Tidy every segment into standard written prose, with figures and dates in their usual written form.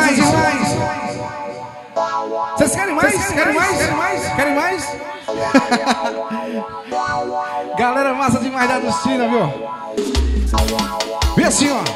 demais. Vocês querem mais? Querem mais? Querem mais? Galera massa demais da Adustina, viu? E assim, ó.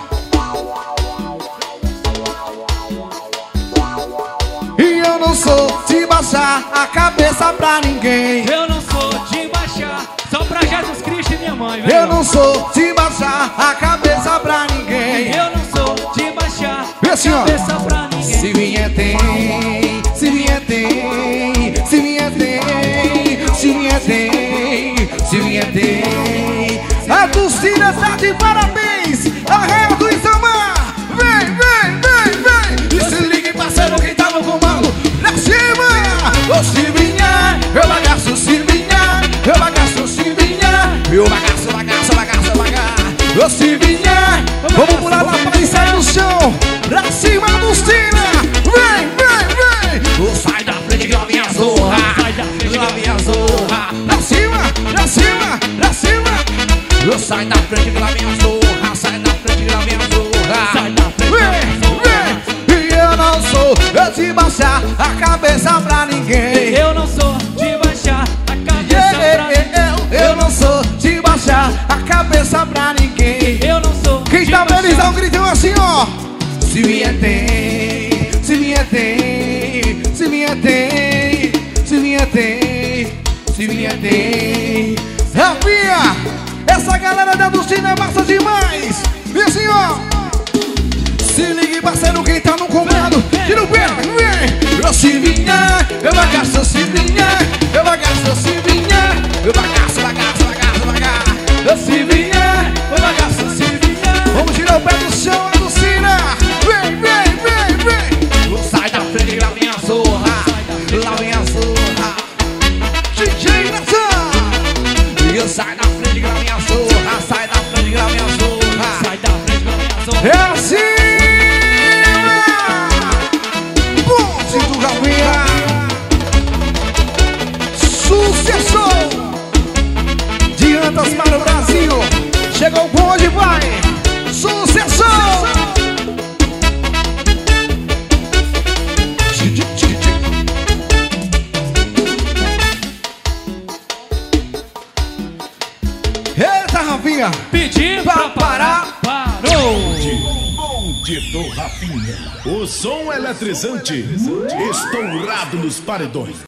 E eu não sou de baixar a cabeça pra ninguém. Eu não sou de baixar, só pra Jesus Cristo e minha mãe, velho. Eu não sou de baixar a cabeça pra ninguém. Eu não sou de baixar e assim, ó. a cabeça pra ninguém. Se vier tem, se vier tem, se vier tem, se vier tem, se vier tem. A Dulcina tá de parabéns, a Real do Isamar. Vem, vem, vem, vem. E se ligue, parceiro, quem tá no comando. Pra cima. Ô, se vinha, eu bagaço, se vinha, eu bagaço, se vinha, eu bagaço, bagaço, bagaço, bagaço. Ô, se vinha, vamos pular lá pra sair no chão. Pra cima, Dulcina. Vem, vem, vem. Ô, sai da frente que lá vem a zorra. Sai da frente que lá vem a zorra. Pra cima, pra cima, pra cima. Eu sai da frente que lá vem a zorra. Sai da frente que lá vem a zorra. Sai da frente que lá vem a zorra. E eu não sou de baixar a cabeça pra ninguém. Eu não sou de baixar a cabeça pra ninguém. Eu não sou de baixar a cabeça pra ninguém. Eu não sou. Quem tá feliz dá um gritão assim, ó. Se vier tem, se vier tem, se vier tem, se vier tem, se vier tem. Rafinha, essa galera da Dulcina é massa demais. E assim, ó. Se ligue, parceiro, quem tá no comando. Tira o pé, vem. Eu se vinha, eu bagaço, se vinha, eu bagaço, se vinha, eu bagaço, bagaço, bagaço, bagaço. Eu se vinha, eu bagaço, se vinha. Vamos tirar o pé do chão, a Dulcina. Vem, vem, vem, vem. Sai da frente, lá vem a zorra. Lá vem a zorra. DJ Natan. Eu sai da frente, lá vem a zorra. Sai da frente, lá vem a zorra. Sai da frente, lá vem a zorra. É assim. Ponte do Rafinha. Sucesso. De Antas para o Brasil. Chegou o bonde, vai. Sucesso. Eita, Rafinha. Pedindo pra parar. Parou. Bonde do Rafinha. O som eletrizante, estourado nos paredões.